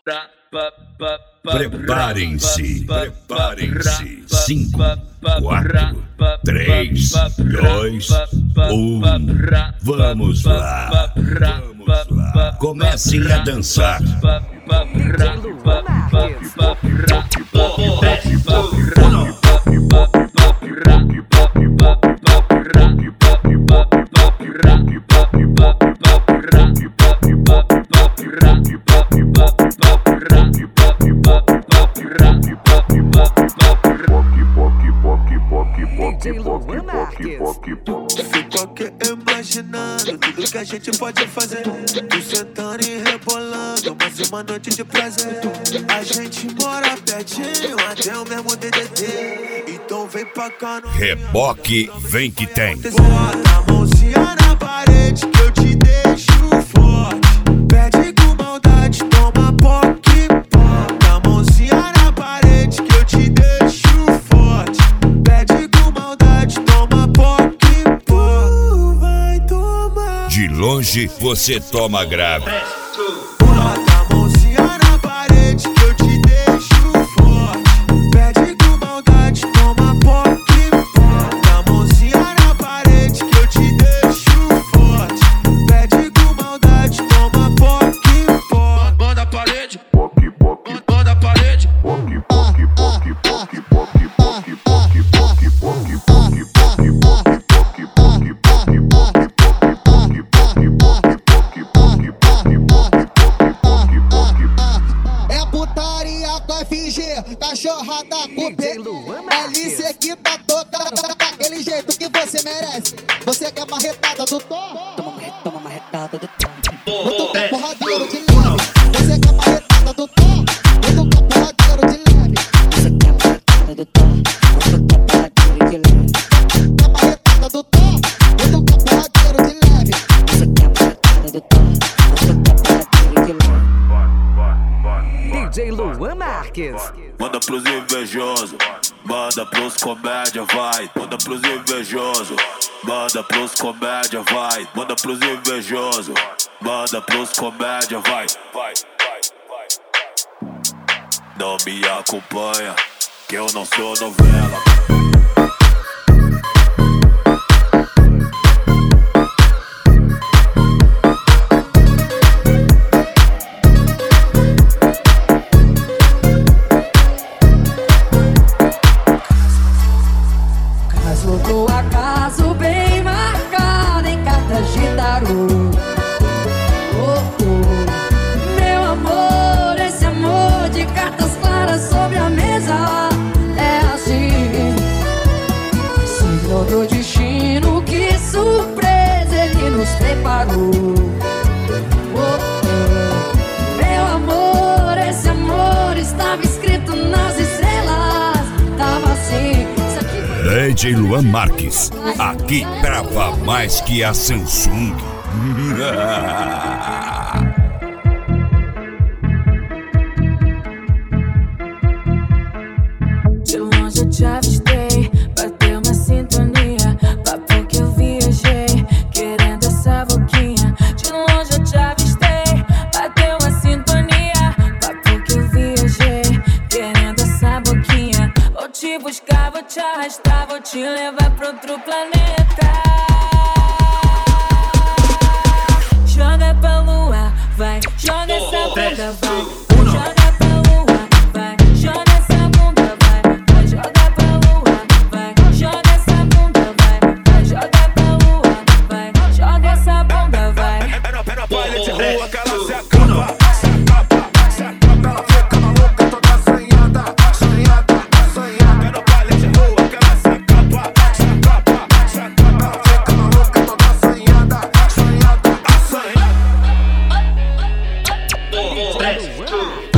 Preparem-se, preparem-se. 5, 4, 3, 2, 1. Vamos lá, vamos lá. Comecem a dançar. Fico aqui imaginando tudo que a gente pode fazer. Tu sentando e rebolando, mais uma noite de prazer. A gente mora pertinho, até o mesmo DDD. Então vem pra cá no Reboque vem que tem. Bota a mãozinha na parede que eu te deixo forte. Pede com maldade, toma poque. Bota a mãozinha na parede que eu te deixo forte. Pede com maldade, toma poque. Vai tomar. De longe você toma grave. Bota a mãozinha na parede que eu te deixo forte. Pede com maldade, toma poque. Bota a mãozinha na parede que eu te deixo forte. Pede com maldade, toma poque. Banda a parede, banda a parede. É putaria com FG, cachorrada com P. LC que tá tocando daquele jeito que você merece. Você quer marretada do Tom? Toma marretada do Tom. Eu tô com porradeiro de leve. Você quer marretada do Tom? Eu tô com porradeiro de leve. Você quer marretada do Tom? Eu tô com porradeiro de leve. Quer marretada do Tom? Eu tô com porradeiro de leve. Você quer marretada do Tom? Eu tô com porradeiro de leve. DJ Luan Marques. Manda pros invejosos, manda pros comédia, vai. Manda pros invejosos, manda pros comédia, vai. Manda pros invejosos, manda pros comédia, vai. Não me acompanha, que eu não sou novela. Caso do acaso bem marcado em cartas de tarô. Meu amor, esse amor de cartas claras sobre a mesa é assim. Signo do destino, que surpresa ele nos preparou. Meu amor, esse amor estava escrito nas estrelas. Tava assim. DJ Luan Marques, aqui trava mais que a Samsung. De longe eu te avistei, bateu uma sintonia. Papo que eu viajei, querendo essa boquinha. De longe eu te avistei, bateu uma sintonia. Papo que eu viajei, querendo essa boquinha. Vou te buscar, vou te arrastar, vou te levar pra outro planeta. Joga pra lua, vai, joga essa bunda, vai. Joga pra lua, vai, joga essa bunda, vai. Vai jogar pra lua, vai, joga essa bunda, vai. Vai jogar pra lua, vai, joga essa bunda, vai. É na palha de rua que ela se acaba. Se acaba, ela fica maluca, toda assanhada. É na palha de rua que ela se acaba. Se acaba, ela fica maluca, toda assanhada.